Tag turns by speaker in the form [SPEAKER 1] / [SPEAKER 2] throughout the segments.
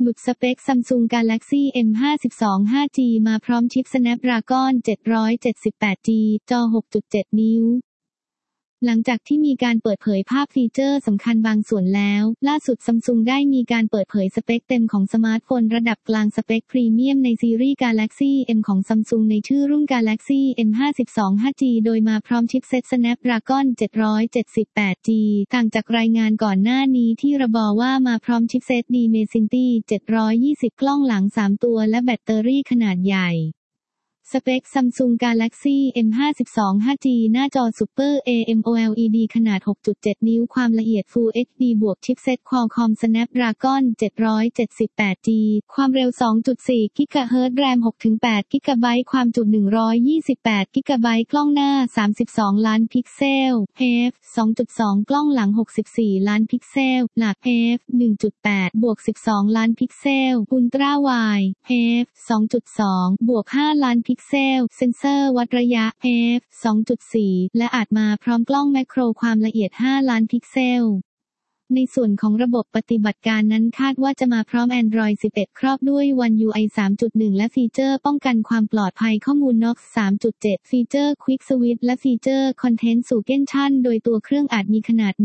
[SPEAKER 1] หลุดสเปค Samsung Galaxy M52 5G มาพร้อมชิป Snapdragon 778G จอ 6.7 นิ้วหลังจากที่มีการเปิดเผยภาพฟีเจอร์สำคัญบางส่วนแล้วล่าสุด Samsung ได้มีการเปิดเผยสเปคเต็มของสมาร์ทโฟนระดับกลางสเปคพรีเมียมในซีรีส์ Galaxy M ของ Samsung ในชื่อรุ่น Galaxy M52 5G โดยมาพร้อมชิปเซ็ต Snapdragon 778G ต่างจากรายงานก่อนหน้านี้ที่ระบุว่ามาพร้อมชิปเซ็ต Dimensity 720 กล้องหลัง 3 ตัวและแบตเตอรี่ขนาดใหญ่สเปค Samsung Galaxy M52 5G หน้าจอ Super AMOLED ขนาด 6.7 นิ้วความละเอียด Full HD บวกชิปเซ็ต Qualcomm Snapdragon 778G ความเร็ว 2.4 GHz RAM 6-8 GB ความจุ128 GB กล้องหน้า 32 ล้านพิกเซล f 2.2 กล้องหลัง 64 ล้านพิกเซลหลัก f 1.8 บวก 12 ล้านพิกเซล Ultra Wide f 2.2 บวก 5 ล้านพิกเซลเซ็นเซอร์วัดระยะ f 2.4 และอาจมาพร้อมกล้องแมคโครความละเอียด 5 ล้านพิกเซลในส่วนของระบบปฏิบัติการนั้นคาดว่าจะมาพร้อม Android 11 ครอบด้วย One UI 3.1 และฟีเจอร์ป้องกันความปลอดภัยข้อมูล Knox 3.7 ฟีเจอร์ Quick Switch และฟีเจอร์ Content Suggestion โดยตัวเครื่องอาจมีขนาด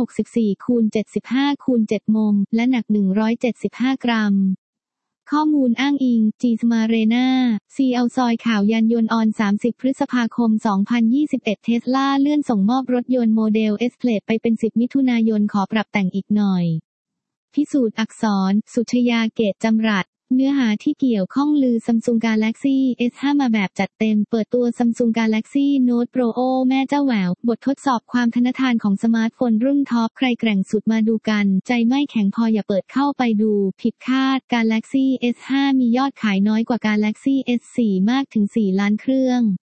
[SPEAKER 1] 164x75x7 มม และหนัก 175 กรัมข้อมูลอ้างอิง G Smarena C เอาซอยข่าวยานยนต์ออน 30 พฤษภาคม 2021 เทสลาเลื่อนส่งมอบรถยนต์โมเดล S Plate ไปเป็น 10 มิถุนายนขอปรับแต่งอีกหน่อยพิสูจน์อักษร สุชยาเกตจำรัดเนื้อหาที่เกี่ยวข้องลือ Samsung Galaxy S5 มาแบบจัดเต็มเปิดตัว Samsung Galaxy Note Pro แม่เจ้าแหววบททดสอบความทนทานของสมาร์ทโฟนรุ่นท็อปใครแกร่งสุดมาดูกันใจไม่แข็งพออย่าเปิดเข้าไปดูผิดคาด Galaxy S5 มียอดขายน้อยกว่า Galaxy S4 มากถึง 4 ล้านเครื่อง